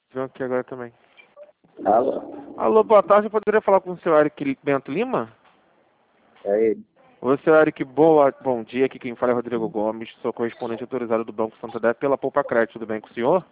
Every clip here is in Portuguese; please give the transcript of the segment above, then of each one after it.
Viu aqui agora também. Alô? Alô, boa tarde. Eu poderia falar com o senhor Eric Bento Lima? É ele. Oi, senhor Eric, bom dia. Aqui quem fala é Rodrigo Gomes. Sou correspondente autorizado do Banco Santander pela Poupa Crédito. Tudo bem com o senhor?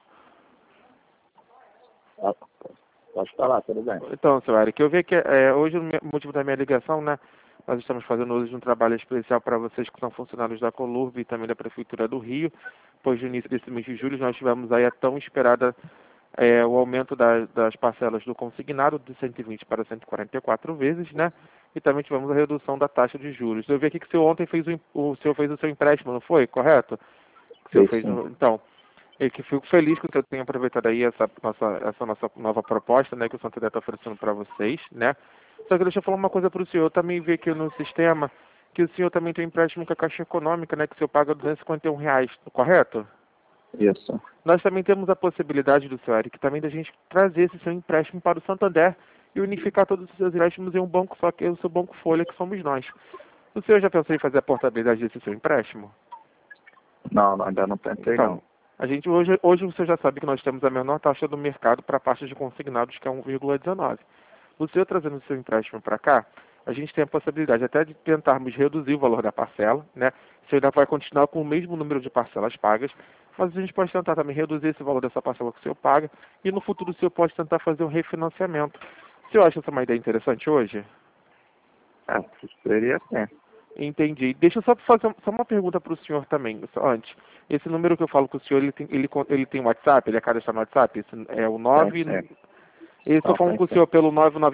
Ah, pode falar, tudo bem. Então, senhor Eric, eu vi que hoje o motivo da minha ligação, né? Nós estamos fazendo hoje um trabalho especial para vocês que são funcionários da Colurb e também da Prefeitura do Rio, pois no início desse mês de julho nós tivemos aí a tão esperada o aumento das parcelas do consignado de 120 para 144 vezes, né? E também tivemos a redução da taxa de juros. Eu vi aqui que o senhor ontem o senhor fez o seu empréstimo, não foi? Correto? O senhor fez, Sim. então, eu que fico feliz que o senhor tenha aproveitado aí essa nossa nova proposta, né, que o Santander está oferecendo para vocês, né? Só que deixa eu falar uma coisa para o senhor. Eu também vi aqui no sistema que o senhor também tem um empréstimo com a Caixa Econômica, né, que o senhor paga R$ 251, correto? Isso. Nós também temos a possibilidade do senhor Eric também da gente trazer esse seu empréstimo para o Santander e unificar todos os seus empréstimos em um banco só, que é o seu Banco Folha, que somos nós. O senhor já pensou em fazer a portabilidade desse seu empréstimo? Não, ainda não tentei, Então, não. a gente hoje você já sabe que nós temos a menor taxa do mercado para pastas de consignados, que é 1,19. O senhor trazendo o seu empréstimo para cá, a gente tem a possibilidade até de tentarmos reduzir o valor da parcela, né? Você ainda vai continuar com o mesmo número de parcelas pagas, mas a gente pode tentar também reduzir esse valor dessa parcela que o senhor paga e no futuro o senhor pode tentar fazer um refinanciamento. O senhor acha essa uma ideia interessante hoje? É, seria sim. Entendi. Deixa eu só fazer só uma pergunta para o senhor também, só antes. Esse número que eu falo com o senhor, ele tem WhatsApp? Ele é cadastrado no WhatsApp? Esse é o Tem 9... sim. Eu estou Não, falando tem com o sim. senhor pelo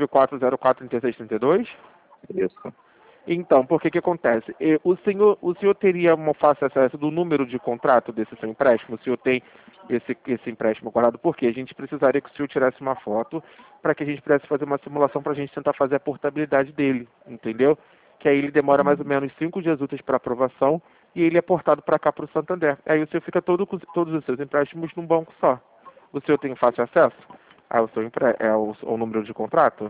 994043632? Isso. Então, por que que acontece? O senhor teria uma fácil acesso do número de contrato desse seu empréstimo? O senhor tem esse empréstimo guardado? Por quê? A gente precisaria que o senhor tirasse uma foto para que a gente pudesse fazer uma simulação para a gente tentar fazer a portabilidade dele, entendeu? Que aí ele demora mais ou menos 5 dias úteis para aprovação e ele é portado para cá para o Santander. Aí o senhor fica com todos os seus empréstimos num banco só. O senhor tem fácil acesso ao seu ao número de contrato?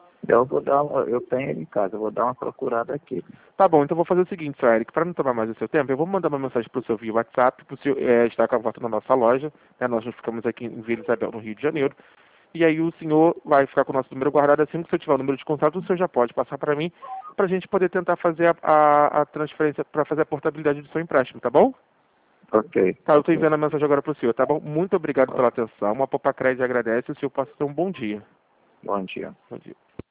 Eu tenho ele em casa, eu vou dar uma procurada aqui. Tá bom, então vou fazer o seguinte, senhor Eric, para não tomar mais o seu tempo, eu vou mandar uma mensagem para o senhor via WhatsApp, para o senhor estar com a volta na nossa loja, né? Nós ficamos aqui em Vila Isabel, no Rio de Janeiro, e aí o senhor vai ficar com o nosso número guardado. Assim que o senhor tiver o número de contrato, o senhor já pode passar para mim, para a gente poder tentar fazer a transferência, para fazer a portabilidade do seu empréstimo, tá bom? Ok. Tá, eu estou enviando a mensagem agora para o senhor, tá bom? Muito obrigado pela atenção, a Poupa Crédito agradece, e o senhor passa a ter um bom dia. Bom dia. Bom dia.